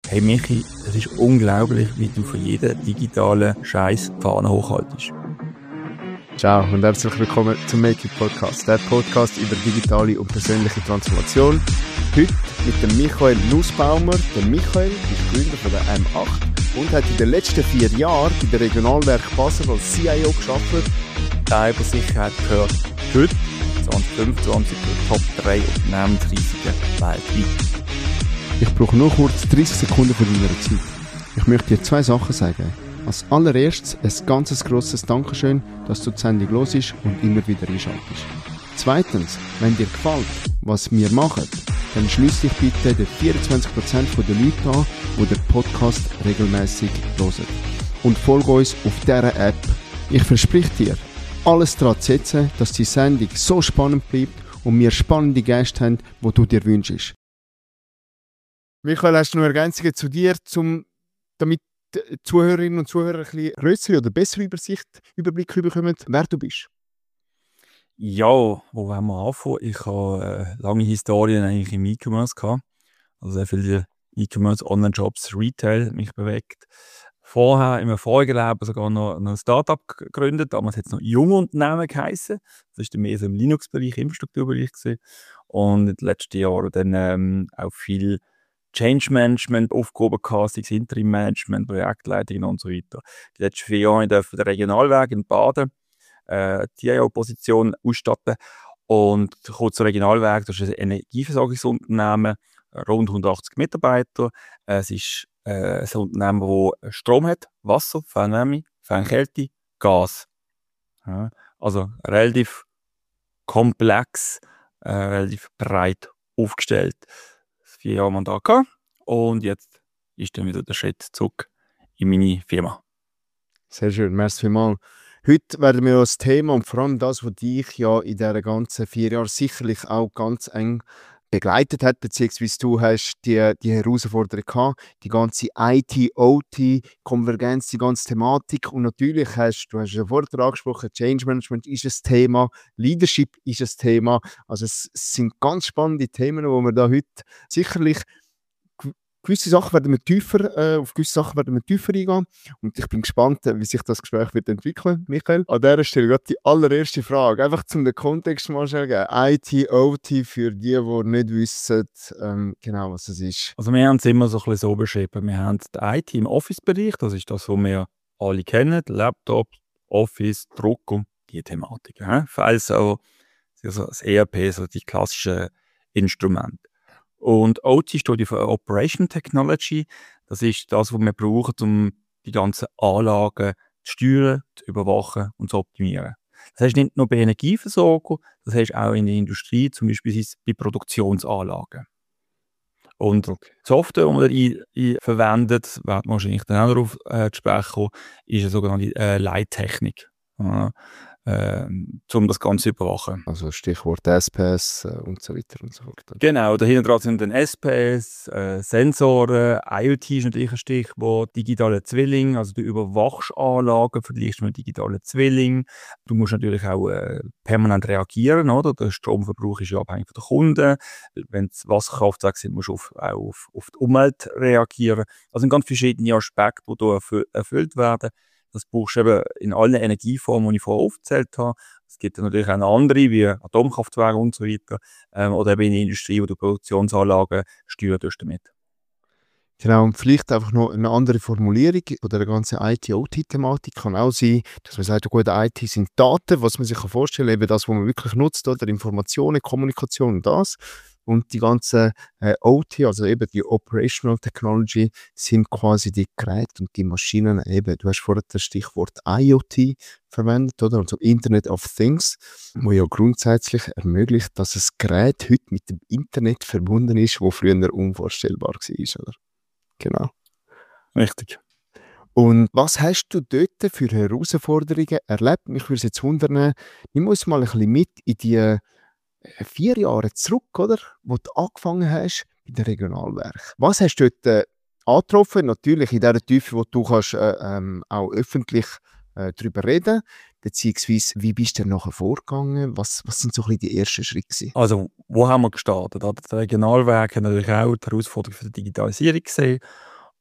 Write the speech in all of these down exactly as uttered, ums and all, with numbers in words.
Hey Michi, es ist unglaublich, wie du von jeder digitalen Scheiß die Fahne hochhaltest. Ciao und herzlich willkommen zum Make It Podcast, der Podcast über digitale und persönliche Transformation. Heute mit dem Michael Nussbaumer. Der Michael ist Gründer von der M acht und hat in den letzten vier Jahren bei der Regionalwerk Basel als C I O gearbeitet. Cybersicherheit gehört heute, zwanzig fünfundzwanzig, zu Top drei Unternehmensrisiken weltweit. Ich brauche nur kurz dreißig Sekunden von deiner Zeit. Ich möchte dir zwei Sachen sagen. Als allererstes ein ganz grosses Dankeschön, dass du die Sendung hörst und immer wieder einschaltest. Zweitens, wenn dir gefällt, was wir machen, dann schliess dich bitte den vierundzwanzig Prozent der Leute an, die den Podcast regelmäßig hören. Und folge uns auf dieser App. Ich verspreche dir, alles daran zu setzen, dass die Sendung so spannend bleibt und wir spannende Gäste haben, die du dir wünschst. Michael, hast du noch Ergänzungen zu dir, zum, damit die Zuhörerinnen und Zuhörer ein bisschen grössere oder bessere Übersicht, Überblick bekommen, wer du bist? Ja, wo wollen wir anfangen? Ich habe äh, lange Historien eigentlich im E-Commerce gehabt. Also sehr viele E-Commerce, Online-Jobs, Retail mich bewegt. Vorher, in meinem vorigen Leben sogar noch, noch ein Startup gegründet. Damals hat es noch junge Unternehmen geheissen. Das war mehr so im Linux-Bereich, Infrastrukturbereich gewesen. Und in den letzten Jahren dann ähm, auch viel Change Management aufgehoben gehabt, sei es Interim Management, Projektleitung und so weiter. Die letzten vier Jahre durfte ich den Regionalwerk in Baden äh, die T I O-Position ausstatten. Und kurz zum Regionalwerk, das ist ein Energieversorgungsunternehmen, rund hundertachtzig Mitarbeiter. Es ist äh, ein Unternehmen, das Strom hat, Wasser, Fernwärme, Fernkälte, Gas. Ja, also relativ komplex, äh, relativ breit aufgestellt. Vier Jahre Mandat gehabt und jetzt ist dann wieder der Schritt zurück in meine Firma. Sehr schön, merci vielmals. Heute werden wir das Thema und vor allem das, was dich ja in diesen ganzen vier Jahren sicherlich auch ganz eng begleitet hat, beziehungsweise du hast die, die Herausforderung gehabt, die ganze I T-O T-Konvergenz, die ganze Thematik und natürlich hast du hast ja vorher angesprochen, Change Management ist ein Thema, Leadership ist ein Thema, also es sind ganz spannende Themen, wo wir da heute sicherlich gewisse Sachen werden wir tiefer, äh, auf gewisse Sachen werden wir tiefer eingehen und ich bin gespannt, wie sich das Gespräch wird entwickeln, Michael. An dieser Stelle gerade die allererste Frage, einfach zum den Kontext mal schnell geben. I T O T für die, die nicht wissen, ähm, genau was es ist. Also wir haben es immer so ein bisschen so beschrieben. Wir haben die I T im Office-Bereich, das ist das, was wir alle kennen, Laptop, Office, Druck und die Thematik. Ja? Files, also das E R P, so die klassischen Instrumente. Und O T steht für Operation Technology. Das ist das, was wir brauchen, um die ganzen Anlagen zu steuern, zu überwachen und zu optimieren. Das heißt nicht nur bei Energieversorgung, das heißt auch in der Industrie, zum Beispiel bei Produktionsanlagen. Und okay. Die Software, die man da verwendet, wird man wahrscheinlich dann auch darauf äh, zu sprechen kommen, ist eine sogenannte äh, Leittechnik. Ja. Ähm, um das Ganze zu überwachen. Also Stichwort S P S äh, und so weiter und so fort. Genau, dahinter dran sind dann S P S, äh, Sensoren, I O T ist natürlich ein Stichwort, digitale Zwilling, also du überwachst Anlagen, vergleichst mit digitalen Zwilling. Du musst natürlich auch äh, permanent reagieren, oder? Der Stromverbrauch ist ja abhängig von den Kunden. Wenn es Wasserkraftwerke sind, musst du auf, auch auf, auf die Umwelt reagieren. Also sind ganz verschiedene Aspekte, die hier erfü- erfüllt werden. Das brauchst du eben in allen Energieformen, die ich vorher aufgezählt habe. Es gibt natürlich auch andere, wie Atomkraftwerke und so weiter. Ähm, oder eben in der Industrie, wo du Produktionsanlagen steuern damit. Genau, und vielleicht einfach noch eine andere Formulierung oder der ganzen I T-O T-Thematik kann auch sein, dass man sagt, gut, I T sind Daten, was man sich vorstellen kann, eben das, was man wirklich nutzt, oder Informationen, Kommunikation und das. Und die ganze äh, O T, also eben die Operational Technology, sind quasi die Geräte und die Maschinen eben. Du hast vorhin das Stichwort I O T verwendet, oder? Also Internet of Things, wo ja grundsätzlich ermöglicht, dass das Gerät heute mit dem Internet verbunden ist, wo früher unvorstellbar war, oder? Genau. Richtig. Und was hast du dort für Herausforderungen erlebt? Mich würde es jetzt wundern, ich muss mal ein bisschen mit in die vier Jahre zurück, oder? Wo du angefangen hast bei den Regionalwerk. Was hast du dort äh, angetroffen? Natürlich in dieser Tiefe, wo du kannst, äh, ähm, auch öffentlich äh, darüber reden, beziehungsweise wie bist du nachher vorgegangen? Was, was sind so ein bisschen die ersten Schritte gewesen? Also, wo haben wir gestartet? Die Regionalwerke haben natürlich auch die Herausforderung für die Digitalisierung gesehen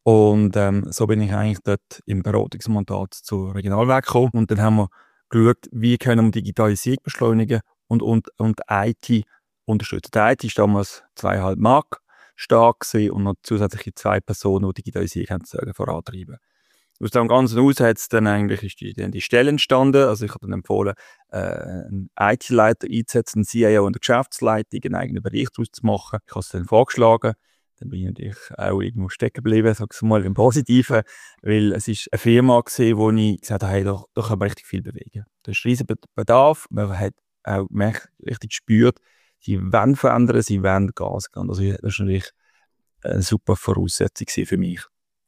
Und ähm, so bin ich eigentlich dort im Beratungsmandat zur Regionalwerk gekommen. Und dann haben wir geschaut, wie können wir Digitalisierung beschleunigen und, und, und I T unterstützen. Die I T war damals zweieinhalb Mark stark und noch zusätzliche zwei Personen, die Digitalisierung haben, vorantreiben. Aus dem Ganzen aus hat es dann eigentlich ist die, dann die Stelle entstanden. Also ich habe dann empfohlen, äh, einen I T-Leiter einzusetzen, einen C I O und eine Geschäftsleitung, einen eigenen Bereich daraus zu machen. Ich habe es dann vorgeschlagen. Dann bin ich natürlich auch irgendwo stecken geblieben, sag ich mal, im Positiven, weil es ist eine Firma gewesen, wo ich gesagt habe, hey, da, da kann man richtig viel bewegen. Da ist ein riesiger Bedarf. Man hat auch richtig gespürt, sie wollen verändern, sie wollen Gas geben. Also das ist natürlich eine super Voraussetzung für mich.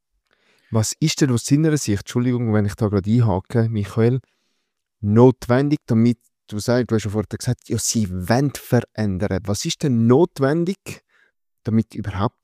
Was ist denn aus deiner Sicht, Entschuldigung, wenn ich da gerade einhake, Michael, notwendig, damit du sagst, du hast ja vorhin gesagt, ja, sie wollen verändern. Was ist denn notwendig, damit überhaupt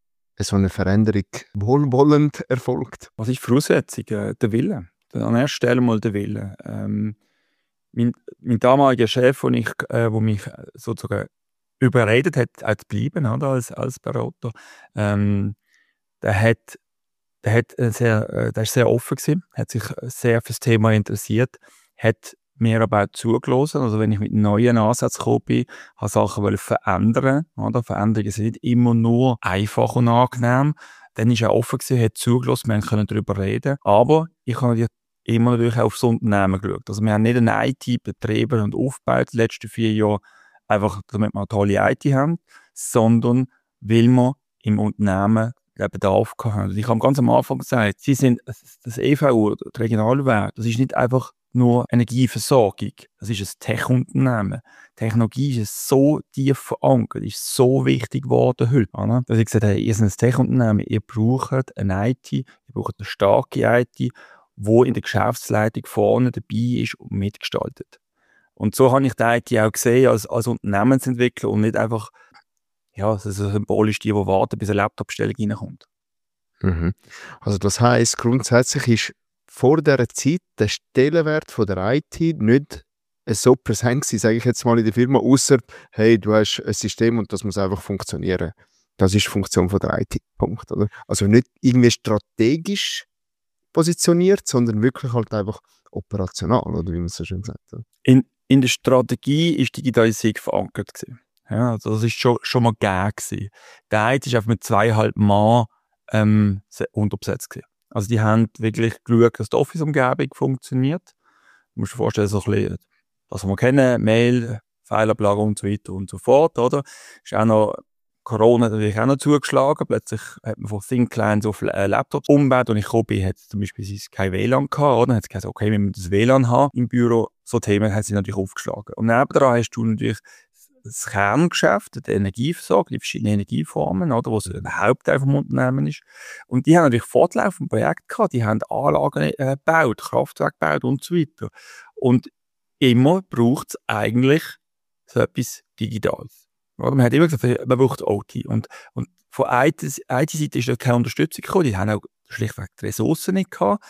so eine Veränderung wohlwollend erfolgt? Was ist die Voraussetzung? Äh, der Wille. An erster Stelle mal der Wille. Ähm, mein, mein damaliger Chef, wo, ich, äh, wo mich sozusagen überredet hat, auch zu bleiben, oder, als, als Berater, ähm, der hat Der, hat sehr, äh, der ist sehr offen gewesen, hat sich sehr für das Thema interessiert, hat mir aber auch zugelassen. Also wenn ich mit neuen Ansätzen gekommen bin, habe Sachen verändern. Oder? Veränderungen sind nicht immer nur einfach und angenehm. Dann ist er offen gewesen, hat zugelassen, wir können darüber reden. Aber ich habe immer natürlich auch aufs Unternehmen geschaut. Also wir haben nicht eine I T betrieben und aufgebaut die letzten vier Jahre, einfach damit wir eine tolle I T haben, sondern weil wir im Unternehmen Bedarf gehabt. Ich habe ganz am Anfang gesagt, sie sind das E V U, das Regionalwerk, das ist nicht einfach nur Energieversorgung, das ist ein Tech-Unternehmen. Technologie ist so tief verankert, ist so wichtig geworden heute. Oder? Dass ich gesagt habe, ihr seid ein Tech-Unternehmen, ihr braucht eine I T, ihr braucht eine starke I T, die in der Geschäftsleitung vorne dabei ist und mitgestaltet. Und so habe ich die I T auch gesehen als, als Unternehmensentwickler und nicht einfach ja, es ist symbolisch die, die warten, bis eine Laptop-Bestellung reinkommt. Mhm. Also das heisst, grundsätzlich ist vor dieser Zeit der Stellenwert von der I T nicht so präsent gewesen, sage ich jetzt mal in der Firma, außer hey, du hast ein System und das muss einfach funktionieren. Das ist die Funktion von der I T. Punkt, oder? Also nicht irgendwie strategisch positioniert, sondern wirklich halt einfach operational, oder wie man so schön sagt. In, in der Strategie ist Digitalisierung verankert gewesen. Ja, also das ist schon, schon mal gegeben gewesen. Der I T ist einfach mit zweieinhalb Mann ähm, unterbesetzt gewesen. Also die haben wirklich geschaut, dass die Office-Umgebung funktioniert. Du musst dir vorstellen, so ein bisschen, das, was wir kennen, Mail, Feilablage und so weiter und so fort, oder? Ist auch noch, Corona natürlich auch noch zugeschlagen. Plötzlich hat man von Thin Clients auf äh, Laptops umgebaut und ich gekommen bin, hat es zum Beispiel kein W L A N gehabt, oder? Dann hat es gesagt, okay, wir müssen das W L A N haben im Büro. So Themen hat sie natürlich aufgeschlagen. Und nebenan hast du natürlich das Kerngeschäft, die Energieversorgung, die verschiedenen Energieformen, oder, was ein Hauptteil vom Unternehmen ist. Und die haben natürlich fortlaufend Projekte gehabt, die haben Anlagen äh, gebaut, Kraftwerke gebaut und so weiter. Und immer braucht es eigentlich so etwas Digitales. Oder? Man hat immer gesagt, man braucht O T. Und, und von I T-Seite ist da keine Unterstützung gekommen, die haben auch schlichtweg die Ressourcen nicht gehabt,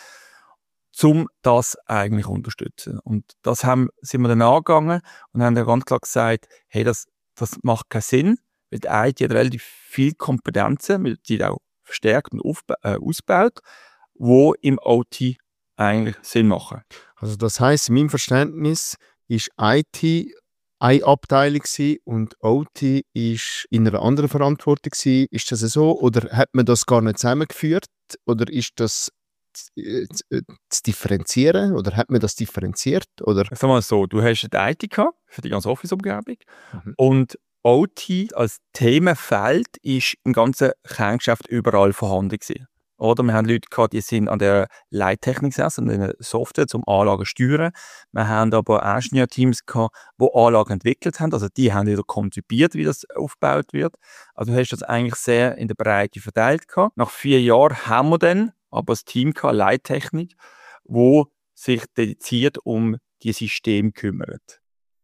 um das eigentlich zu unterstützen. Und das haben, sind wir dann angegangen und haben dann ganz klar gesagt, hey, das, das macht keinen Sinn, weil die I T hat relativ viele Kompetenzen, weil die auch verstärkt und aufba- äh, ausbaut, die im O T eigentlich Sinn machen. Also das heisst, in meinem Verständnis ist I T eine Abteilung und O T ist in einer anderen Verantwortung gewesen. Ist das so? Oder hat man das gar nicht zusammengeführt? Oder ist das zu, zu differenzieren? Oder hat man das differenziert? Oder? Sag mal so, du hast die I T gehabt für die ganze Office-Umgebung Mhm. und O T als Themenfeld ist im ganzen Kerngeschäft überall vorhanden gewesen. Oder wir haben Leute gehabt, die sind an der Leittechnik gesessen, an der Software zum Anlagen steuern. Wir haben aber Ingenieurteams gehabt, die Anlagen entwickelt haben. Also die haben wieder konzipiert, wie das aufgebaut wird. Also du hast das eigentlich sehr in der Breite verteilt gehabt. Nach vier Jahren haben wir dann aber das Team gehabt, Leittechnik, wo sich dediziert um die Systeme kümmert.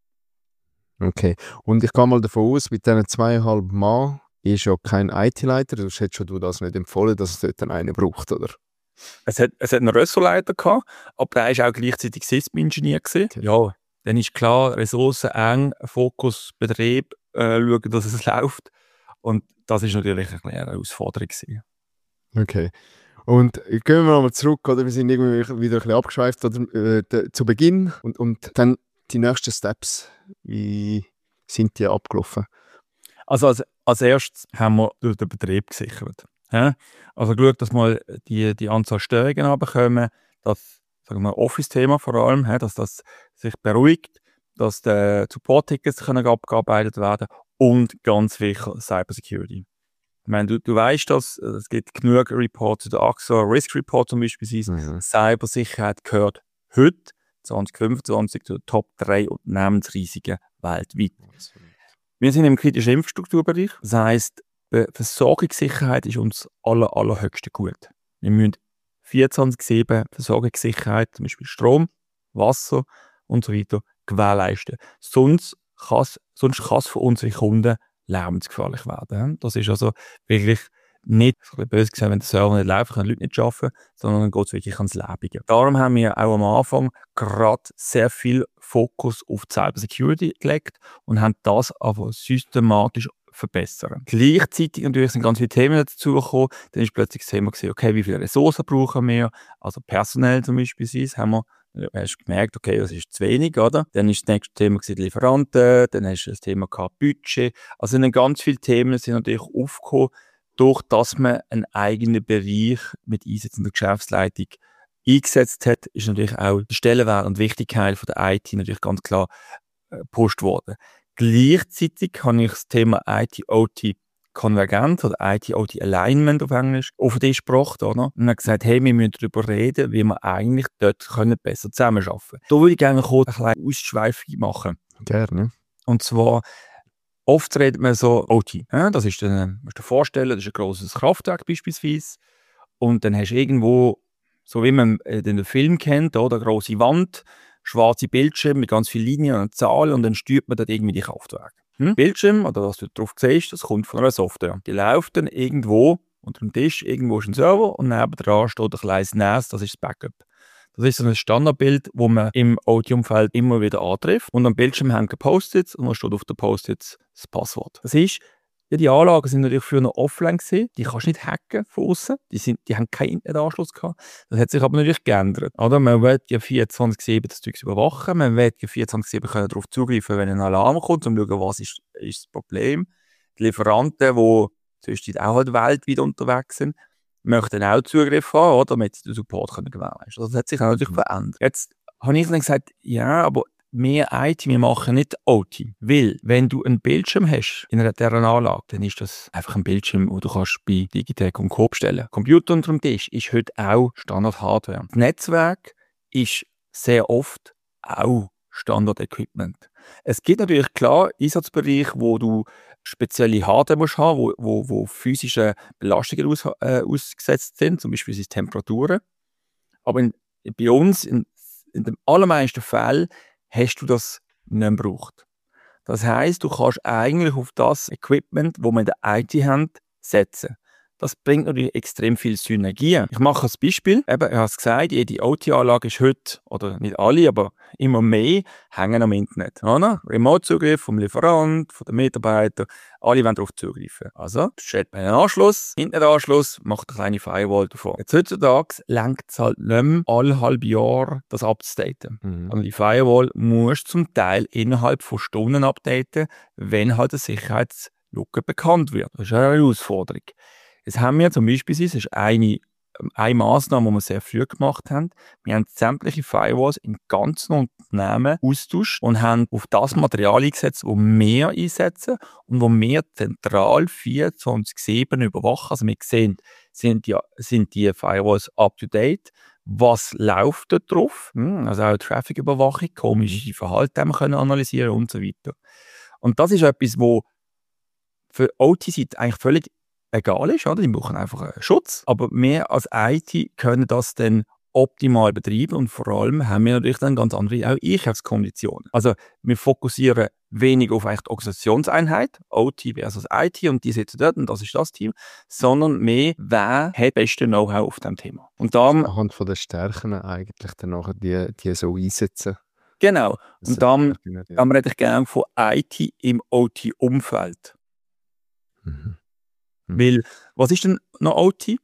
Okay. Und ich gehe mal davon aus, mit diesen zweieinhalb Mann ist ja kein I T-Leiter, sonst hättest du das nicht empfohlen, dass es dort einen braucht, oder? Es hat, es hat einen Ressortleiter gehabt, aber der war auch gleichzeitig S I S M-Ingenieur. Okay. Ja, dann ist klar, Ressourcen eng, Fokus, Betrieb, äh, schauen, dass es läuft. Und das ist natürlich eine kleine Herausforderung gewesen. Okay. Und gehen wir nochmal zurück, oder? Wir sind irgendwie wieder ein bisschen abgeschweift oder, äh, de, zu Beginn und, und dann die nächsten Steps. Wie sind die abgelaufen? Also als, als erstes haben wir durch den Betrieb gesichert. Ja? Also geschaut, dass mal die, die Anzahl Störungen runterkommen, dass, sagen wir, Office-Thema vor allem, ja, dass das sich beruhigt, dass die Support-Tickets können abgearbeitet werden und ganz wichtig Cybersecurity. Ich meine, du, du weißt das, es gibt genug Reports zu der A X O, Risk Report zum Beispiel, mhm. Cybersicherheit gehört heute zwanzig fünfundzwanzig zu den Top drei Unternehmensrisiken weltweit. Wir sind im kritischen Infrastrukturbereich, das heisst, die Versorgungssicherheit ist uns aller, allerhöchste Gut. Wir müssen vierundzwanzig sieben Versorgungssicherheit, zum Beispiel Strom, Wasser und so weiter, gewährleisten. Sonst kann es sonst für unsere Kunden lebensgefährlich werden. Das ist also wirklich nicht, so ein bisschen böse gesagt, wenn der Server nicht läuft, können Leute nicht arbeiten, sondern dann geht es wirklich ans Lebige. Darum haben wir auch am Anfang gerade sehr viel Fokus auf die Cybersecurity gelegt und haben das aber systematisch verbessern. Gleichzeitig natürlich sind ganz viele Themen dazugekommen. Dann ist plötzlich das Thema gewesen, okay, wie viele Ressourcen brauchen wir? Also personell zum Beispiel, haben wir Du hast gemerkt, okay, das ist zu wenig, oder? Dann ist das nächste Thema die Lieferanten, dann hast du das Thema gehabt, Budget. Also sind ganz viele Themen sind natürlich aufgekommen, durch dass man einen eigenen Bereich mit Einsätzen der Geschäftsleitung eingesetzt hat, ist natürlich auch der Stellenwert und Wichtigkeit von der I T natürlich ganz klar äh, gepusht worden. Gleichzeitig habe ich das Thema I T-O T Konvergenz oder I T-O T Alignment auf Englisch auf den Tisch gebracht, oder? Und hat gesagt, hey, wir müssen darüber reden, wie wir eigentlich dort können besser zusammenarbeiten können. Da würde ich gerne kurz eine kleine Ausschweifung machen. Gerne. Und zwar, oft redet man so O T. Ja, das ist dann, musst du dir vorstellen, das ist ein grosses Kraftwerk beispielsweise. Und dann hast du irgendwo, so wie man den Film kennt, oder, eine grosse Wand, schwarze Bildschirme mit ganz vielen Linien und Zahlen und dann steuert man dort irgendwie die Kraftwerke. Hm? Bildschirm, oder was du drauf siehst, das kommt von einer Software. Die läuft dann irgendwo unter dem Tisch, irgendwo ist ein Server und nebendran steht ein kleines N A S, das ist das Backup. Das ist so ein Standardbild, das man im O T-Umfeld immer wieder antrifft. Und am Bildschirm hängen Post-its und dann steht auf den Post-its das Passwort. Das ist, ja, die Anlagen sind natürlich früher noch offline gewesen. Die kannst du nicht hacken von außen. Die, sind, die haben keinen Internetanschluss gehabt. Das hat sich aber natürlich geändert. Oder? Man will ja vierundzwanzig sieben das Zeug überwachen. Man will ja vierundzwanzig sieben können darauf zugreifen, wenn ein Alarm kommt, um zu schauen, was ist, ist das Problem. Die Lieferanten, die sonst auch halt weltweit unterwegs sind, möchten auch Zugriff haben, oder? Damit sie den Support können gewährleisten können. Das hat sich auch natürlich verändert. Jetzt habe ich dann gesagt, ja, aber mehr I T, wir machen nicht O T. Weil, wenn du einen Bildschirm hast in einer deren Anlage, dann ist das einfach ein Bildschirm, den du kannst bei Digitec und Coop bestellen. Computer unter dem Tisch ist heute auch Standard-Hardware. Das Netzwerk ist sehr oft auch Standard-Equipment. Es gibt natürlich klar Einsatzbereiche, wo du spezielle Hardware musst haben, wo, wo, wo physische Belastungen aus, äh, ausgesetzt sind, zum Beispiel sind Temperaturen. Aber in, bei uns, in, in den allermeisten Fällen, hast du das nicht mehr gebraucht. Das heisst, du kannst eigentlich auf das Equipment, das wir in der I T haben, setzen. Das bringt natürlich extrem viel Synergie. Ich mache ein Beispiel. Eben, ich habe es gesagt, jede O T-Anlage ist heute, oder nicht alle, aber immer mehr, hängen am Internet. Remote-Zugriff vom Lieferant, von den Mitarbeitern, alle wollen darauf zugreifen. Also, stellt man einen Anschluss, Internetanschluss, macht eine kleine Firewall davor. Jetzt heutzutage lenkt es halt nicht mehr alle halbe Jahr das abzudaten. Mhm. Und die Firewall musst du zum Teil innerhalb von Stunden updaten, wenn halt eine Sicherheitslücke bekannt wird. Das ist eine Herausforderung. Jetzt haben wir zum Beispiel, das ist eine, eine Massnahme, die wir sehr früh gemacht haben. Wir haben sämtliche Firewalls im ganzen Unternehmen austauscht und haben auf das Material eingesetzt, das wir einsetzen und wo wir zentral vierundzwanzig sieben überwachen. Also wir sehen, sind die, sind die Firewalls up-to-date, was läuft da drauf, also auch Traffic-Überwachung, komische Verhalten haben wir können analysieren und so weiter. Und das ist etwas, wo für O T-Seite eigentlich völlig egal ist, oder? Die brauchen einfach einen Schutz. Aber wir als I T können das dann optimal betreiben und vor allem haben wir natürlich dann ganz andere auch Einkaufskonditionen. Also wir fokussieren wenig auf eigentlich die Organisationseinheit, O T versus I T und die sitzen dort und das ist das Team, sondern mehr, wer hat das beste Know-how auf diesem Thema. Und dann, anhand von den Stärken eigentlich dann nachher die, die so einsetzen. Genau. Und dann, dann rede ich gerne von I T im O T-Umfeld. Mhm. Weil, was ist denn noch O T?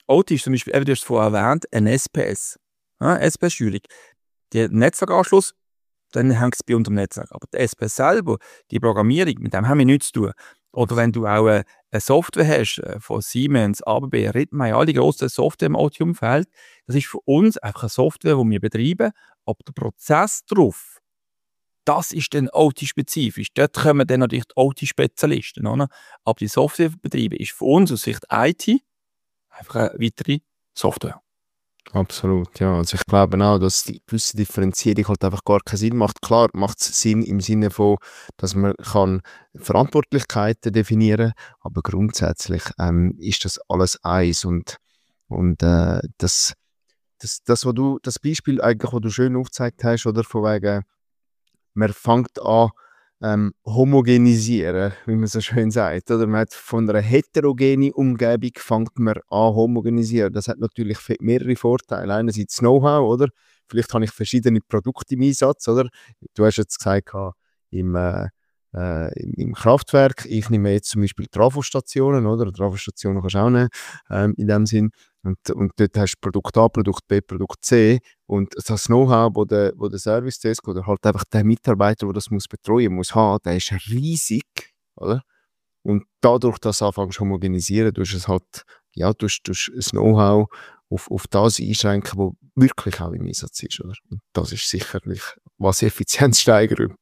O T ist zum Beispiel, eben, du hast es vorher erwähnt, ein S P S. Ja, S P S-Schulung. Der Netzwerkanschluss, dann hängt es bei unserem Netzwerk. Aber der S P S selber, die Programmierung, mit dem haben wir nichts zu tun. Oder wenn du auch eine, eine Software hast, äh, von Siemens, A B B, Ritmay, alle grossen Software im O T-Umfeld, das ist für uns einfach eine Software, die wir betreiben, aber der Prozess drauf, das ist dann O T-spezifisch. Dort kommen dann natürlich die O T-Spezialisten. Oder? Aber die Softwarebetriebe ist für uns aus Sicht I T einfach eine weitere Software. Absolut, ja. Also ich glaube auch, dass die gewisse Differenzierung halt einfach gar keinen Sinn macht. Klar macht es Sinn im Sinne von, dass man kann Verantwortlichkeiten definieren kann, aber grundsätzlich ähm, ist das alles eins. Und, und äh, das, das, das, was du, das Beispiel eigentlich, was du schön aufgezeigt hast, oder von wegen, man fängt an, ähm, homogenisieren, wie man so schön sagt. Oder man hat von einer heterogenen Umgebung fängt man an homogenisieren. Das hat natürlich mehrere Vorteile. Einerseits Know-how, oder? Vielleicht habe ich verschiedene Produkte im Einsatz, oder? Du hast jetzt gesagt, im, äh, äh, im, im Kraftwerk, ich nehme jetzt zum Beispiel Trafostationen, oder? Trafostationen kannst du auch nehmen, ähm, in dem Sinn. Und, und dort hast du Produkt A, Produkt B, Produkt C. Und das Know-how, wo der, wo der Service Desk oder halt einfach der Mitarbeiter, der das muss betreuen muss, haben, der ist riesig, oder? Und dadurch, dass du anfängst zu homogenisieren, tust du es halt, ja, tust, tust das Know-how auf, auf das einschränken, was wirklich auch im Einsatz ist, oder? Und das ist sicherlich, was Effizienzsteigerung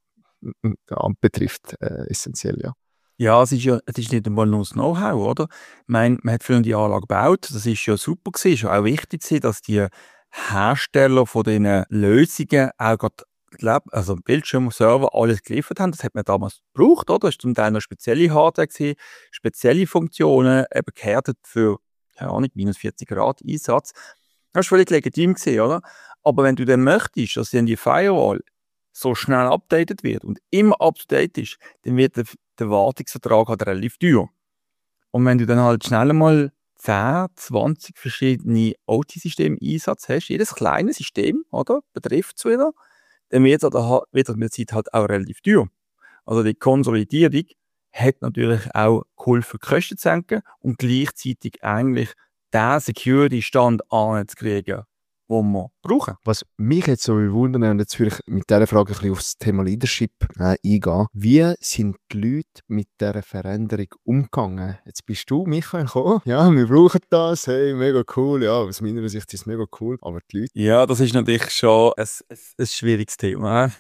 betrifft, äh, essentiell, ja. Ja, es ist ja es ist nicht einmal nur das Know-how, oder? Ich meine, man hat früher die Anlage gebaut, das ist ja super gewesen, ist ja auch wichtig gewesen, dass die Hersteller von diesen Lösungen auch gerade, also Bildschirm, Server, alles geliefert haben. Das hat man damals gebraucht, oder? Das war zum Teil noch spezielle Hardware gewesen, spezielle Funktionen, eben gehärtet für, keine Ahnung, minus vierzig Grad Einsatz. Das war völlig legitim gewesen, oder? Aber wenn du dann möchtest, dass dann die Firewall so schnell updated wird und immer up-to-date ist, dann wird der, der Wartungsvertrag halt relativ teuer. Und wenn du dann halt schnell mal zehn, zwanzig verschiedene O T-Systeme im Einsatz hast, jedes kleine System, oder, betrifft es wieder, dann wird es mit der Zeit halt auch relativ teuer. Also die Konsolidierung hat natürlich auch geholfen, die Kosten zu senken und gleichzeitig eigentlich den Security-Stand anzukriegen, den wir brauchen. Was mich jetzt so wundert, und jetzt würde ich mit dieser Frage ein bisschen auf das Thema Leadership äh, eingehen. Wie sind die Leute mit dieser Veränderung umgegangen? Jetzt bist du, Michael, gekommen. Ja, wir brauchen das. Hey, mega cool. Ja, aus meiner Sicht ist es mega cool. Aber die Leute... Ja, das ist natürlich schon ein, ein, ein schwieriges Thema.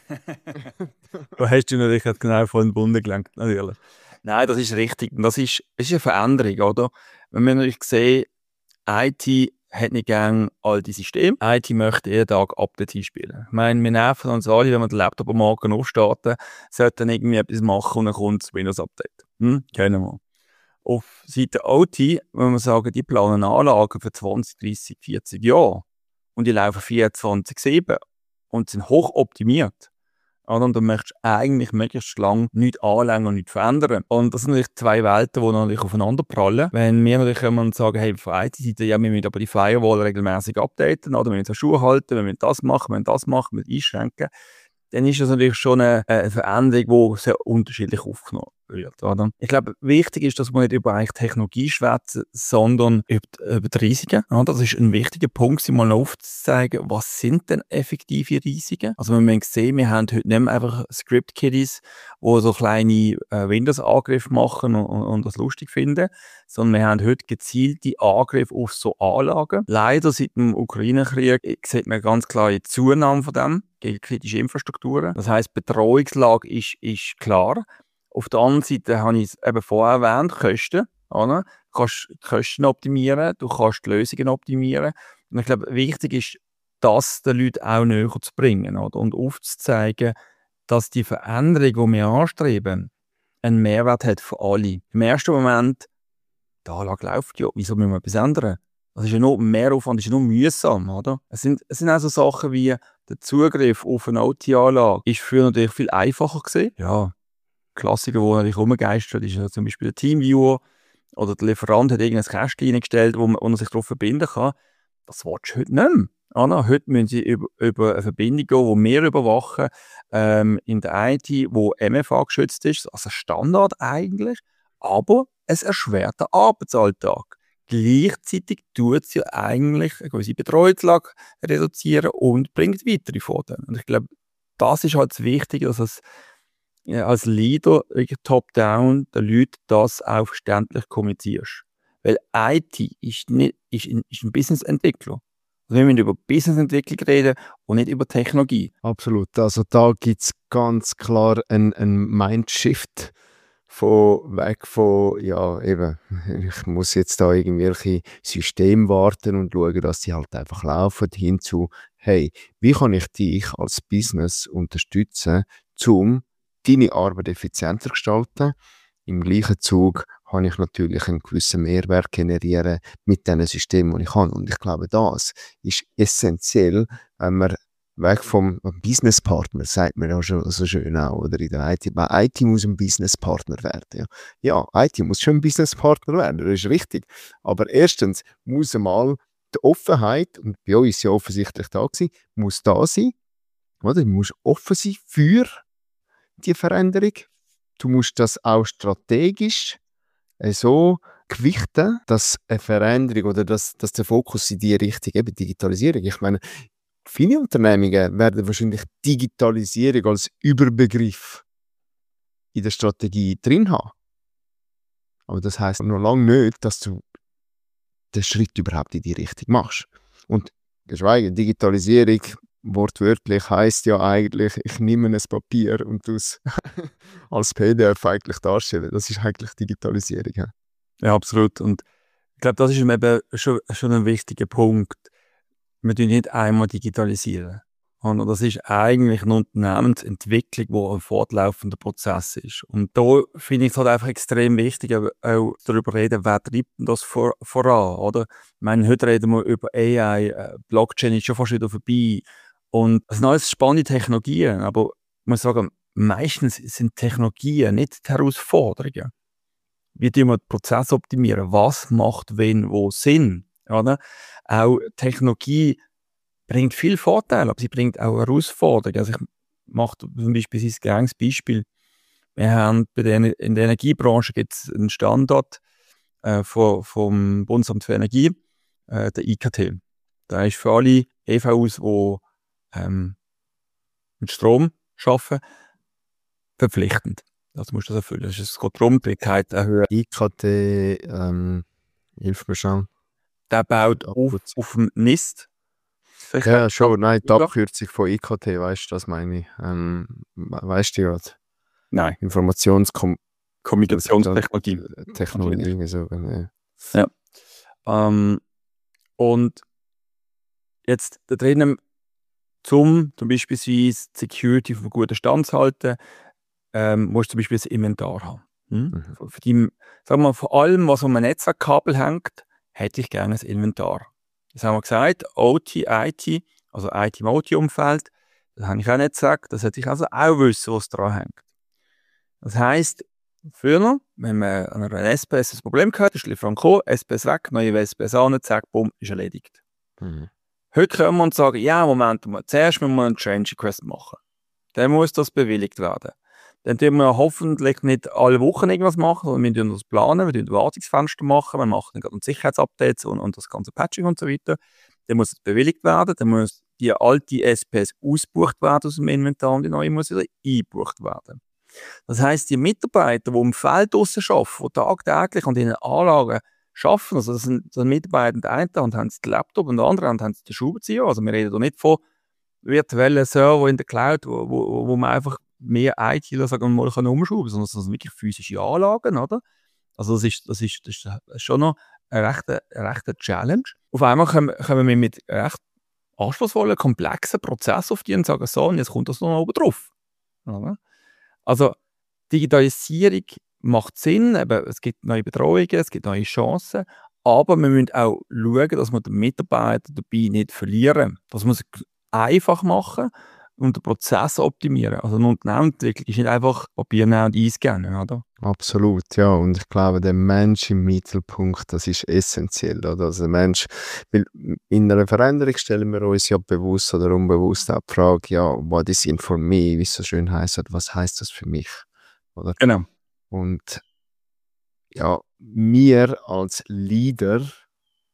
Da hast du natürlich genau vor den Bund gelenkt, natürlich. Nein, das ist richtig. Das ist, das ist eine Veränderung, oder? Wenn wir natürlich sehen, I T hat nicht gerne all die Systeme. I T möchte jeden Tag Updates einspielen. Ich meine, wir nerven uns alle, wenn wir den Laptop am Morgen aufstarten, sollten irgendwie etwas machen und dann kommt das Windows-Update. Hm? Kennen wir. Auf Seite O T, wenn wir sagen, die planen Anlagen für zwanzig, dreissig, vierzig Jahre und die laufen vierundzwanzig sieben und sind hoch optimiert. Und dann möchtest du eigentlich möglichst lange nichts anlängen und nichts verändern. Und das sind natürlich zwei Welten, die natürlich aufeinander prallen. Wenn wir natürlich immer sagen, hey, von I T-Seite, ja, wir müssen aber die Firewall regelmäßig updaten, oder wir müssen Schuhe halten, wir müssen das machen, wir müssen das machen, wir müssen einschränken, dann ist das natürlich schon eine, eine Veränderung, die sehr unterschiedlich aufgenommen wird. Oder? Ich glaube, wichtig ist, dass wir nicht über eigentlich Technologie schwätzen, sondern über die, über die Risiken. Oder? Das ist ein wichtiger Punkt, sich mal aufzuzeigen, was sind denn effektive Risiken? Also wir müssen sehen, wir haben heute nicht mehr einfach Script-Kiddies, die so kleine äh, Windows-Angriffe machen und, und, und das lustig finden, sondern wir haben heute gezielte Angriffe auf so Anlagen. Leider seit dem Ukraine-Krieg sieht man ganz klar eine Zunahme von dem gegen kritische Infrastrukturen. Das heisst, die Bedrohungslage ist, ist klar. Auf der anderen Seite habe ich es eben vorher erwähnt, Kosten. Oder? Du kannst die Kosten optimieren, du kannst die Lösungen optimieren. Und ich glaube, wichtig ist, das den Leuten auch näher zu bringen, oder? Und aufzuzeigen, dass die Veränderung, die wir anstreben, einen Mehrwert hat für alle. Im ersten Moment, die Anlage läuft ja, wieso müssen wir etwas ändern? Das ist ja nur Mehraufwand, das ist ja nur mühsam, oder? Es sind, es sind auch so Sachen wie der Zugriff auf eine O T-Anlage ist früher natürlich viel einfacher gewesen. Ja, Klassiker, die natürlich rumgeistert, ist ja zum Beispiel der Teamviewer oder der Lieferant hat irgendein Kästchen eingestellt, wo man, wo man sich darauf verbinden kann. Das willst du heute nicht mehr. Anna, heute müssen sie über, über eine Verbindung gehen, die wir überwachen, ähm, in der I T, wo M F A geschützt ist, also Standard eigentlich, aber es erschwert den Arbeitsalltag. gleichzeitig tut es ja eigentlich eine gewisse Betreuungslage reduzieren und bringt weitere Vorteile. Und ich glaube, das ist halt das Wichtige, dass es ja, als Leader wirklich top-down den Leuten das auch verständlich kommunizierst. Weil I T ist, nicht, ist, ein, ist ein Businessentwickler. Also wir müssen über Businessentwicklung reden und nicht über Technologie. Absolut. Also da gibt es ganz klar einen, einen Mindshift von weg von, ja eben, ich muss jetzt da irgendwelche Systeme warten und schauen, dass die halt einfach laufen, hinzu, hey, wie kann ich dich als Business unterstützen, um deine Arbeit effizienter zu gestalten? Im gleichen Zug kann ich natürlich einen gewissen Mehrwert generieren mit diesen Systemen, die ich habe. Und ich glaube, das ist essentiell, wenn man weg vom Businesspartner, sagt man ja schon so schön auch, oder in der I T. Bei I T muss ein Businesspartner werden. Ja. ja, I T muss schon ein Businesspartner werden, das ist richtig. Aber erstens muss einmal die Offenheit, und bei uns ist ja offensichtlich da gewesen, muss da sein. Oder? Du musst offen sein für die Veränderung. Du musst das auch strategisch so gewichten, dass eine Veränderung oder dass, dass der Fokus in die Richtung, eben Digitalisierung. Ich meine, viele Unternehmungen werden wahrscheinlich Digitalisierung als Überbegriff in der Strategie drin haben. Aber das heisst noch lange nicht, dass du den Schritt überhaupt in die Richtung machst. Und geschweige, Digitalisierung wortwörtlich heisst ja eigentlich, ich nehme ein Papier und es als P D F eigentlich darstellen. Das ist eigentlich Digitalisierung. Ja, ja absolut. Und ich glaube, das ist eben schon, schon ein wichtiger Punkt. Wir tun nicht einmal digitalisieren. Und das ist eigentlich eine Unternehmensentwicklung, die ein fortlaufender Prozess ist. Und da finde ich es halt einfach extrem wichtig, auch darüber reden, wer treibt das vor, voran, oder? Ich meine, heute reden wir über A I, äh, Blockchain ist schon fast wieder vorbei. Und das sind alles spannende Technologien, aber ich muss sagen, meistens sind Technologien nicht die Herausforderungen. Wie tun wir den Prozess optimieren? Was macht wen wo Sinn? Oder? Auch Technologie bringt viel Vorteile, aber sie bringt auch Herausforderungen. Also ich mache zum Beispiel ein gängiges Beispiel. Wir haben bei der, in der Energiebranche gibt es einen Standard äh, vom, vom Bundesamt für Energie, äh, der I K T. Der ist für alle E V Us, die ähm, mit Strom arbeiten, verpflichtend. Das musst du das erfüllen. Es geht darum, die Fähigkeit erhöhen. I K T, ähm, hilf mir schon. Der baut auf, auf dem N I S T. Vielleicht ja, schon. Nein, die Abkürzung von I K T, weißt du, das meine ich. Ähm, weißt du gerade? Nein. Informationskom Kommunikationstechnologie. Technologie, so. Ja. ja. Ähm, und jetzt da drinnen, zum zum Beispiel die Security auf einen guten Stand zu halten, ähm, musst du zum Beispiel das Inventar haben. Hm? Mhm. Für die, sagen wir, vor allem, was um ein Netzwerkkabel hängt, hätte ich gerne ein Inventar. Das haben wir gesagt, O T, I T, also I T im O T-Umfeld, das habe ich auch nicht gesagt, das hätte ich also auch wissen, was dran hängt. Das heisst, früher, wenn man an einer S P S ein Problem gehört, ist Lieferant gekommen, S P S weg, neue S P S an, zack, bumm, ist erledigt. Mhm. Heute können wir uns sagen, ja, Moment, zuerst müssen wir einen Change Request machen. Dann muss das bewilligt werden. Dann tun wir hoffentlich nicht alle Wochen irgendwas machen, sondern wir tun das planen, wir tun Wartungsfenster machen, wir machen dann Sicherheitsupdates und, und das ganze Patching und so weiter. Dann muss es bewilligt werden, dann muss die alte S P S ausgebucht werden aus dem Inventar und die neue muss wieder eingebucht werden. Das heisst, die Mitarbeiter, die im Feld draussen arbeiten, die tagtäglich an diesen Anlagen arbeiten, also das sind, das sind Mitarbeiter, an der einen Hand haben sie den Laptop und an der anderen Hand haben sie den Schraubenzieher, also wir reden hier nicht von virtuellen Server in der Cloud, wo, wo, wo man einfach mehr ITler sagen wir mal umschrauben kann, sondern das sind wirklich physische Anlagen, oder? Also das ist, das ist, das ist schon noch eine rechte, eine rechte Challenge. Auf einmal kommen, kommen wir mit recht anspruchsvollen, komplexen Prozessen auf die und sagen so, und jetzt kommt das noch oben drauf. Oder? Also Digitalisierung macht Sinn, eben, es gibt neue Bedrohungen, es gibt neue Chancen, aber wir müssen auch schauen, dass wir den Mitarbeiter dabei nicht verlieren. Das muss einfach machen und den Prozess optimieren. Also eine Unternehmensentwicklung ist nicht einfach Papier nehmen und einscannen, oder? Absolut, ja. Und ich glaube, der Mensch im Mittelpunkt, das ist essentiell, oder? Also der Mensch, weil in einer Veränderung stellen wir uns ja bewusst oder unbewusst auch die Frage, ja, what is in for me, wie es so schön heisst, was heisst das für mich, oder? Genau. Und ja, wir als Leader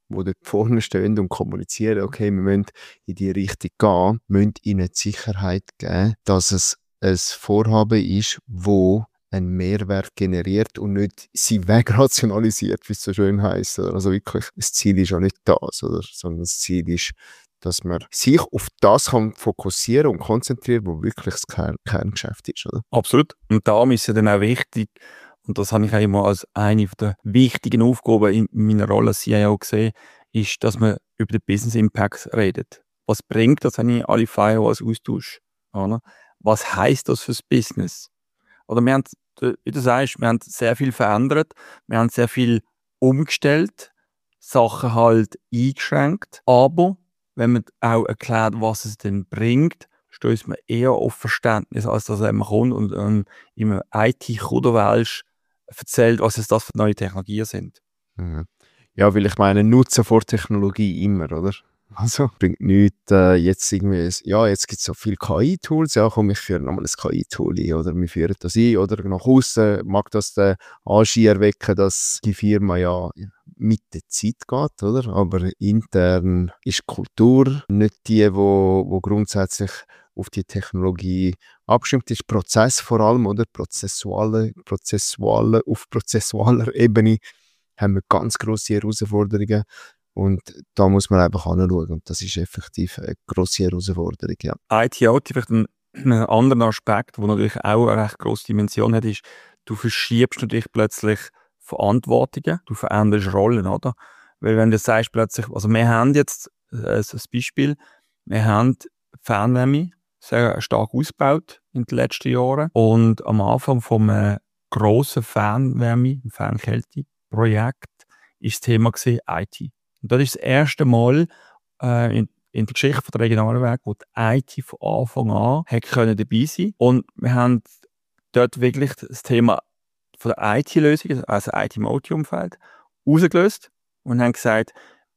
die dort vorne stehen und kommunizieren, okay, wir müssen in die Richtung gehen, müssen ihnen die Sicherheit geben, dass es ein Vorhaben ist, wo einen Mehrwert generiert und nicht sie wegrationalisiert, wie es so schön heisst. Also wirklich, das Ziel ist ja nicht das, oder? Sondern das Ziel ist, dass man sich auf das kann fokussieren und konzentrieren, wo wirklich das Kern Kerngeschäft ist, oder? Absolut. Und darum ist es dann auch wichtig, und das habe ich auch immer als eine der wichtigen Aufgaben in meiner Rolle als C I O gesehen, ist, dass man über den Business Impact redet. Was bringt das, wenn ich alle Firewalls austausche? Oder? Was heisst das fürs Business? Oder wir haben, wie du sagst, wir haben sehr viel verändert, wir haben sehr viel umgestellt, Sachen halt eingeschränkt, aber wenn man auch erklärt, was es denn bringt, stößt man eher auf Verständnis, als dass man kommt und ähm, im I T-Kuderwelsch erzählt, was es das für neue Technologien sind. Mhm. Ja, weil ich meine, Nutzen vor Technologie immer, oder? Also, bringt nichts, äh, jetzt irgendwie, ja, jetzt gibt es so viele K I-Tools, ja, komm, ich führe nochmal ein K I-Tool ein, oder wir führen das ein, oder nach außen mag das den Anschein erwecken, dass die Firma ja mit der Zeit geht, oder? Aber intern ist die Kultur nicht die, wo, wo grundsätzlich auf die Technologie abgestimmt ist. Prozess vor allem, oder? Prozessuale, prozessuale, auf prozessualer Ebene haben wir ganz grosse Herausforderungen. Und da muss man einfach hinschauen. Und das ist effektiv eine grosse Herausforderung, ja. I T-O T, vielleicht ein, ein anderer Aspekt, der natürlich auch eine recht grosse Dimension hat, ist, du verschiebst natürlich plötzlich Verantwortungen, du veränderst Rollen, oder? Weil wenn du sagst plötzlich, also wir haben jetzt äh, ein Beispiel, wir haben Fernwärme sehr stark ausgebaut in den letzten Jahren und am Anfang vom äh, grossen Fernwärme, Fernkälte-Projekt ist das Thema gewesen, I T. Und das ist das erste Mal äh, in, in der Geschichte von der Regionalwerke, wo die I T von Anfang an hat können dabei sein. Und wir haben dort wirklich das Thema von der I T-Lösung, also I T im O T-Umfeld, rausgelöst und haben gesagt,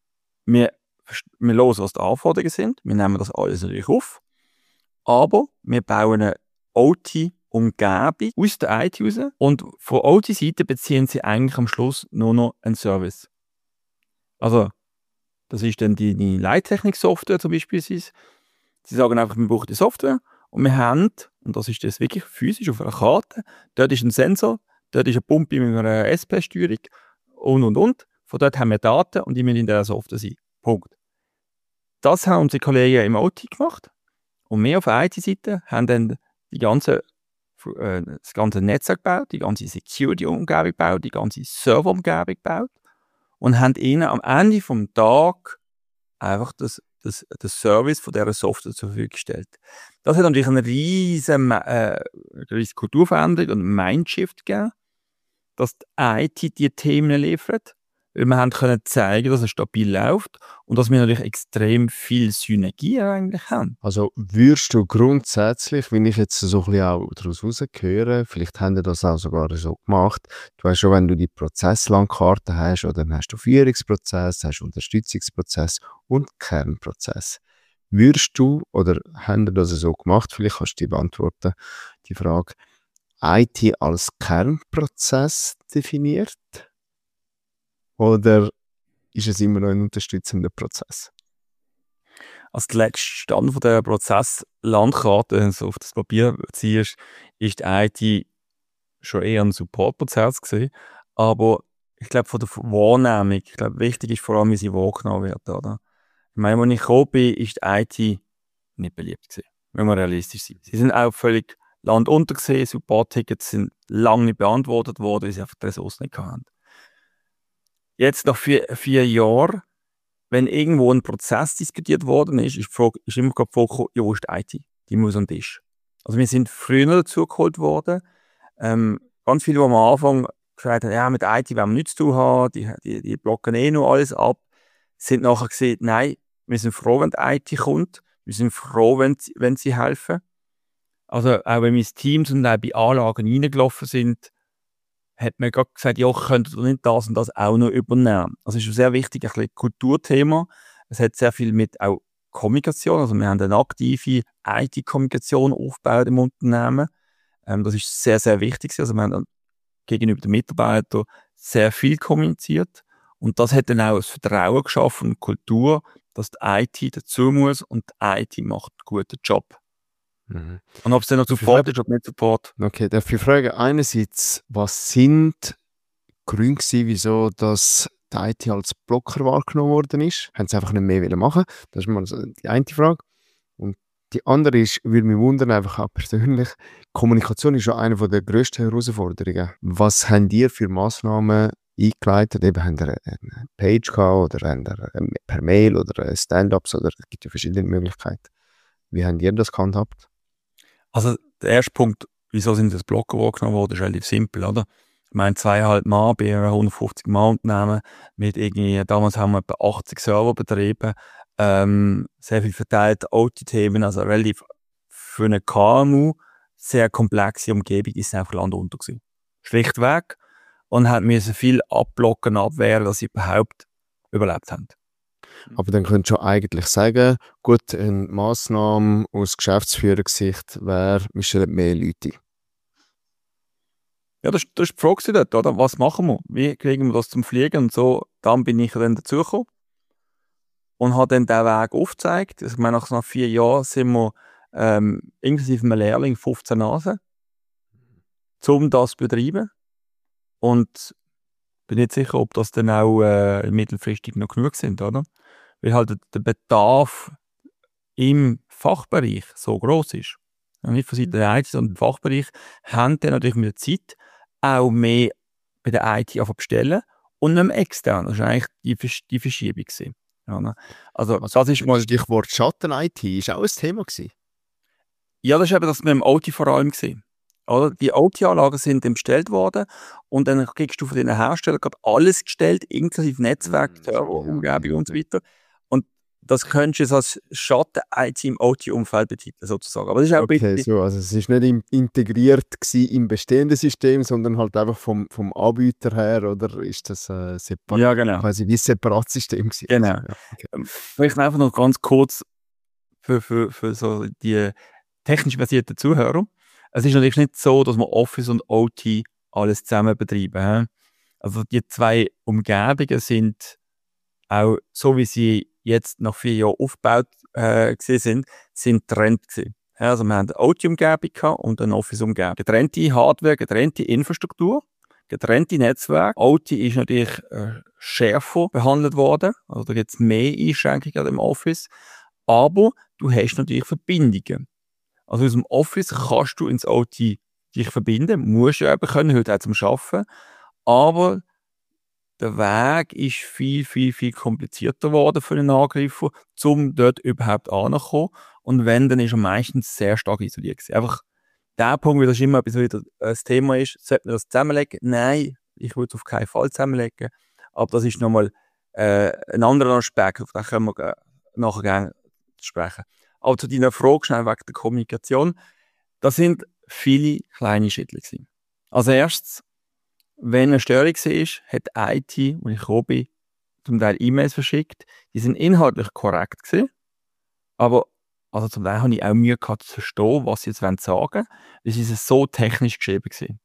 wir, wir hören, was die Anforderungen sind, wir nehmen das alles natürlich auf, aber wir bauen eine O T-Umgebung aus der I T raus und von O T-Seite beziehen sie eigentlich am Schluss nur noch einen Service. Also, das ist dann die, die Leittechnik-Software zum Beispiel. Sie sagen einfach, wir brauchen die Software und wir haben, und das ist das wirklich physisch auf einer Karte, dort ist ein Sensor, dort ist eine Pumpe mit einer S P-Steuerung und, und, und. Von dort haben wir Daten und die müssen in der Software sein. Punkt. Das haben unsere Kollegen im O T gemacht und wir auf der I T-Seite haben dann die ganze, äh, das ganze Netzwerk gebaut, die ganze Security-Umgebung gebaut, die ganze Server-Umgebung gebaut und haben ihnen am Ende vom Tag einfach das, das, das Service von dieser Software zur Verfügung gestellt. Das hat natürlich eine riesen, äh, riesen Kulturveränderung und Mindshift gegeben, dass die I T die Themen liefert, weil wir haben können zeigen, dass es stabil läuft und dass wir natürlich extrem viel Synergie eigentlich haben. Also würdest du grundsätzlich, wenn ich jetzt so ein bisschen auch daraus rausgehöre, vielleicht haben wir das auch sogar so gemacht, du weißt schon, wenn du die Prozesslandkarte hast, oder dann hast du Führungsprozess, hast Unterstützungsprozess und Kernprozess. Würdest du, oder haben wir das so gemacht, vielleicht kannst du die beantworten, die Frage, I T als Kernprozess definiert? Oder ist es immer noch ein unterstützender Prozess? Als der letzte Stand von der Prozesslandkarte so auf das Papier ziehst, ist die I T schon eher ein Supportprozess gewesen. Aber ich glaube, von der Wahrnehmung, ich glaube, wichtig ist vor allem, wie sie wahrgenommen wird, oder? Ich meine, als ich gekommen bin, ist die I T nicht beliebt gewesen, wenn wir realistisch sind. Sie sind auch völlig landunter gewesen, Support-Tickets sind lange nicht beantwortet worden, weil sie einfach die Ressourcen nicht hatten. Jetzt nach vier, vier Jahren, wenn irgendwo ein Prozess diskutiert worden ist, ist, die Frage, ist immer die Frage, ja, wo ist die I T? Die muss an den Tisch. Also wir sind früher dazu geholt worden. Ähm, ganz viele, die am Anfang gesagt haben, ja, mit I T wollen wir nichts zu tun haben, die, die, die blocken eh noch alles ab, sind nachher gesagt, nein, wir sind froh, wenn die I T kommt, wir sind froh, wenn, wenn sie helfen. Also auch wenn wir ins Team und auch bei Anlagen reingelaufen sind, hat man gerade gesagt, ja, könntet ihr nicht das und das auch noch übernehmen. Also es ist ein sehr wichtig, ein bisschen Kulturthema. Es hat sehr viel mit auch Kommunikation, also wir haben eine aktive I T-Kommunikation aufgebaut im Unternehmen. Ähm, das ist sehr, sehr wichtig. Also wir haben gegenüber den Mitarbeitern sehr viel kommuniziert Und das hat dann auch ein Vertrauen geschaffen und eine Kultur, dass die I T dazu muss und die I T macht einen guten Job. Mhm. Und ob es dann noch Support ist oder nicht Support. Okay, darf ich fragen, einerseits, was sind Gründe gewesen, wieso das die I T als Blocker wahrgenommen worden ist? Haben sie einfach nicht mehr machen wollen? Das ist mal so die eine Frage. Und die andere ist, würde mich wundern, einfach auch persönlich, Kommunikation ist ja eine der grössten Herausforderungen. Was habt ihr für Massnahmen eingeleitet? Eben, habt ihr eine Page gehabt oder habt ihr per Mail oder Stand-ups oder es gibt ja verschiedene Möglichkeiten. Wie habt ihr das gehandhabt? Also der erste Punkt, wieso sind das Blocker wahrgenommen worden, ist relativ simpel, oder? Ich meine, zweieinhalb Mann bei einem hundertfünfzig Mann Unternehmen mit irgendwie, damals haben wir etwa achtzig Server betrieben, ähm, sehr viel verteilte O T-Themen, also relativ für eine K M U sehr komplexe Umgebung, ist einfach Land unter gewesen. Schlichtweg. Und hat müssen viel abblocken, abwehren, dass sie überhaupt überlebt haben. Aber dann könntest du eigentlich sagen, gut, eine Massnahme aus Geschäftsführersicht wäre, wir stellen mehr Leute ein. Ja, das, das ist die Frage dort, oder? Was machen wir? Wie kriegen wir das zum Fliegen? Und so, dann bin ich dann dazugekommen und habe dann diesen Weg aufgezeigt. Also, ich meine, nach vier Jahren sind wir ähm, inklusive einem Lehrling fünfzehn Nasen, um das zu betreiben. Und bin nicht sicher, ob das dann auch äh, mittelfristig noch genug sind, oder? Weil halt der Bedarf im Fachbereich so gross ist. Ja, nicht von Seiten der I T, sondern im Fachbereich haben dann natürlich mit der Zeit auch mehr bei der I T bestellen und nicht mehr extern. Das war eigentlich die, Versch- die Verschiebung gewesen. Ja, ne? Also, Also, das ist mal, Stichwort Schatten-I T ist auch ein Thema gewesen. ja, das ist eben das mit dem O T vor allem gewesen. Oder? Die O T-Anlagen sind dann bestellt worden und dann kriegst du von den Herstellern gerade alles gestellt, inklusive Netzwerk, Mm, Server, ja, Umgebung ja, und so ja. weiter. Und das könntest du jetzt als Schatten-I T im O T-Umfeld betiteln, sozusagen. Aber das ist auch Okay, ein bisschen, so, also es ist nicht im, integriert gewesen im bestehenden System, sondern halt einfach vom, vom Anbieter her, oder ist das äh, separ- ja, genau. quasi wie ein separates System gewesen? Genau. Also, ja, okay. Ähm, Vielleicht einfach noch ganz kurz für, für, für so die technisch versierten Zuhörer. Es ist natürlich nicht so, dass wir Office und O T alles zusammen betreiben. He? Also die zwei Umgebungen sind auch, so wie sie jetzt nach vier Jahren aufgebaut äh, gewesen sind, sind getrennt gewesen. Ja, also wir haben eine O T-Umgebung gehabt und eine Office-Umgebung. Getrennte Hardware, getrennte Infrastruktur, getrennte Netzwerke. O T ist natürlich äh, schärfer behandelt worden. Also da gibt es mehr Einschränkungen im Office. Aber du hast natürlich Verbindungen. Also aus dem Office kannst du ins O T dich verbinden, musst du eben können, heute auch zum Arbeiten. Aber der Weg ist viel, viel, viel komplizierter geworden für einen Angreifer, um dort überhaupt anzukommen. Und wenn, dann ist er meistens sehr stark isoliert gewesen. Einfach der Punkt, weil das immer etwas wieder ein Thema ist, sollte man das zusammenlegen? Nein, ich würde es auf keinen Fall zusammenlegen. Aber das ist nochmal äh, ein anderer Aspekt, auf den können wir äh, nachher gerne sprechen. Aber zu deiner Frage schnell wegen der Kommunikation. Das sind viele kleine Schritte gewesen. Als erstes, wenn eine Störung war, hat die I T, wo ich gekommen bin, zum Teil E-Mails verschickt. Die sind inhaltlich korrekt gewesen, aber also zum Teil habe ich auch Mühe gehabt zu verstehen, was sie jetzt sagen wollen. Es ist so technisch geschrieben gewesen.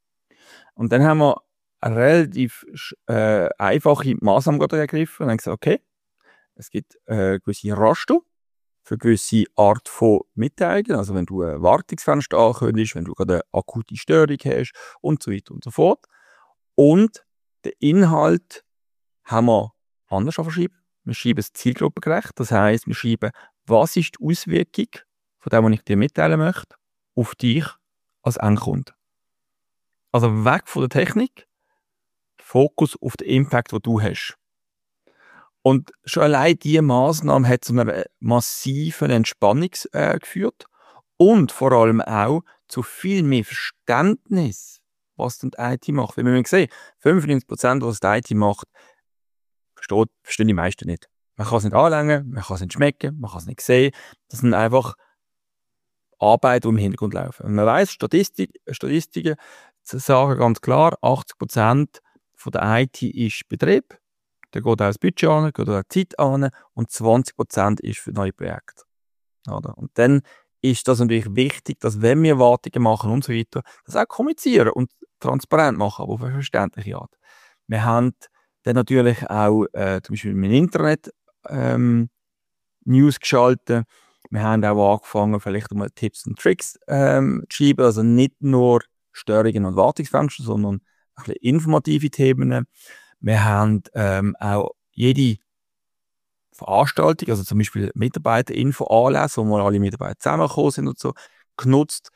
Und dann haben wir eine relativ äh, einfache Maßnahme ergriffen und haben gesagt, okay, es gibt äh, gewisse Raster für gewisse Art von Mitteilungen, also wenn du ein Wartungsfenster ankündigst, wenn du gerade eine akute Störung hast und so weiter und so fort. Und den Inhalt haben wir anders verschrieben. Wir schreiben es zielgruppengerecht, das heisst, wir schreiben, was ist die Auswirkung von dem, was ich dir mitteilen möchte, auf dich als Endkunde. Also weg von der Technik, Fokus auf den Impact, den du hast. Und schon allein diese Massnahme hat zu einer massiven Entspannung äh, geführt und vor allem auch zu viel mehr Verständnis, was denn die I T macht. Weil wir sehen, fünfundneunzig Prozent, was die I T macht, versteht, verstehen die meisten nicht. Man kann es nicht anlängen, man kann es nicht schmecken, man kann es nicht sehen. Das sind einfach Arbeiten, die im Hintergrund laufen. Und man weiss, Statistik, Statistiken sagen ganz klar, achtzig Prozent von der I T ist Betrieb. Da geht auch das Budget an, geht auch die Zeit an und zwanzig Prozent ist für neue Projekte. Oder? Und dann ist das natürlich wichtig, dass wenn wir Wartungen machen und so weiter, das auch kommunizieren und transparent machen, aber auf eine verständliche Art. Wir haben Dann natürlich auch äh, zum Beispiel im Internet ähm, News geschaltet. Wir haben auch angefangen, vielleicht mal Tipps und Tricks ähm, zu schreiben, also nicht nur Störungen und Wartungsfenster, sondern ein bisschen informative Themen. Wir haben ähm, auch jede Veranstaltung, also zum Beispiel Mitarbeiterinfo-Anlässe, wo wir alle Mitarbeiter zusammengekommen sind und so, genutzt,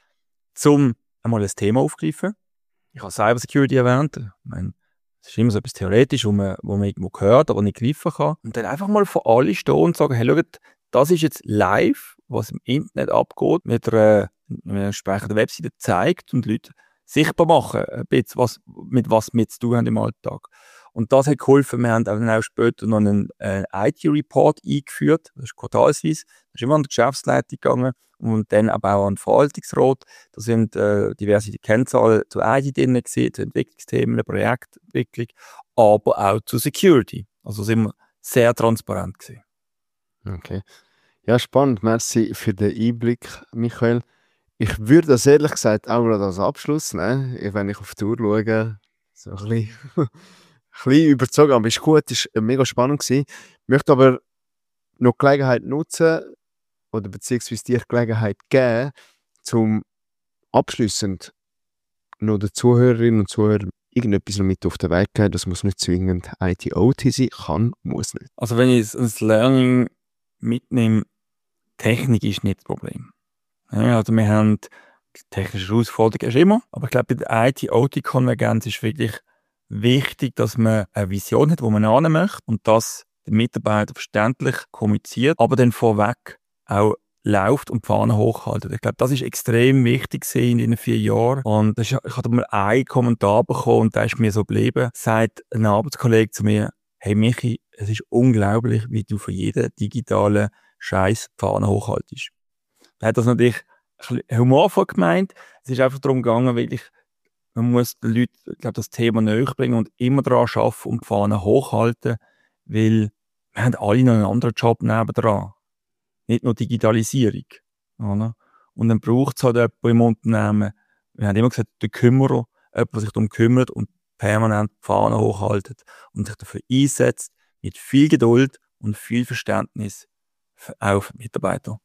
um einmal ein Thema aufzugreifen. Ich habe Cybersecurity erwähnt. Ich meine, das ist immer so etwas theoretisch, wo man, wo man irgendwo hört, aber nicht greifen kann. Und dann einfach mal vor alle stehen und sagen, hey, schaut, das ist jetzt live, was im Internet abgeht, mit einer, mit einer entsprechenden Webseite zeigt und die Leute sichtbar machen, ein bisschen, was, mit was wir zu tun haben im Alltag. Und das hat geholfen. Wir haben dann auch später noch einen äh, I T-Report eingeführt. Das ist quartalsweise. Das ist immer an die Geschäftsleitung gegangen und dann aber auch an den Verwaltungsrat. Da sind äh, diverse Kennzahlen zu I T drin gewesen, zu Entwicklungsthemen, Projektentwicklung, aber auch zu Security. Also sind wir sehr transparent gewesen. Okay. Ja, spannend. Merci für den Einblick, Michael. Ich würde das ehrlich gesagt auch gerade als Abschluss nehmen, wenn ich auf die Tour schaue, so ein bisschen, ein bisschen überzogen, aber ist gut, ist mega spannend gewesen. Ich möchte aber noch die Gelegenheit nutzen, oder beziehungsweise dir die Gelegenheit geben, zum abschliessend noch den Zuhörerinnen und Zuhörern irgendetwas noch mit auf den Weg geben. Das muss nicht zwingend I T O T sein, kann, muss nicht. Also wenn ich das Learning mitnehme, Technik ist nicht das Problem. Ja, also wir haben technische Herausforderungen immer, aber ich glaube, bei der I T O T-Konvergenz ist wirklich wichtig, dass man eine Vision hat, wo man hin möchte und das den Mitarbeitern verständlich kommuniziert, aber dann vorweg auch läuft und die Fahne hochhalten. Ich glaube, das ist extrem wichtig in den vier Jahren. Und das ist, ich hatte mal einen Kommentar bekommen und der ist mir so geblieben, sagt ein Arbeitskollege zu mir, hey Michi, es ist unglaublich, wie du für jeden digitalen Scheiß die Fahne hochhaltest. Er hat das natürlich ein bisschen humorvoll gemeint. Es ist einfach darum gegangen, wirklich, man muss den Leuten, ich glaube, das Thema näher bringen und immer daran arbeiten und die Fahne hochhalten, weil wir haben alle noch einen anderen Job nebendran. Nicht nur Digitalisierung. Oder? Und dann braucht es halt jemanden im Unternehmen, wir haben immer gesagt, der Kümmerer, jemand, der sich darum kümmert und permanent die Fahne hochhaltet und sich dafür einsetzt, mit viel Geduld und viel Verständnis für, auch für Mitarbeiter.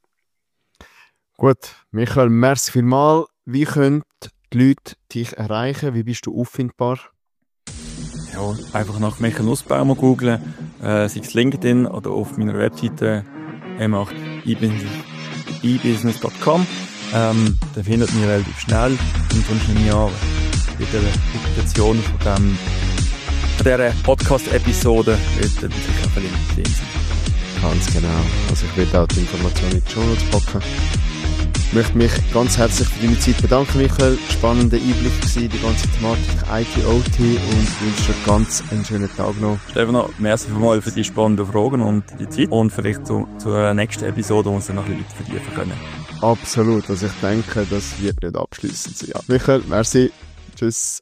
Gut, Michael, merci vielmals. Wie können die Leute dich erreichen? Wie bist du auffindbar? Ja, einfach nach Michael Nussbaumer googlen, äh, sei es LinkedIn oder auf meiner Webseite m acht i business punkt com. Ähm, dann findet ihr relativ schnell und sonst nehme ich an, bei der Publikation von, dem, von dieser Podcast-Episode wird dann sicher verlinkt sein. Ganz genau. Also ich werde auch die Informationen in die Show Notes packen. Ich möchte mich ganz herzlich für deine Zeit bedanken, Michael. Spannender Einblick gewesen, die ganze Thematik I T O T und wünsche dir ganz einen schönen Tag noch. Stefan, merci vielmals für die spannenden Fragen und die Zeit und vielleicht zu, zur nächsten Episode, wo wir uns dann noch ein bisschen vertiefen können. Absolut, also ich denke, das wird nicht abschliessend sein. Ja. Michael, merci. Tschüss.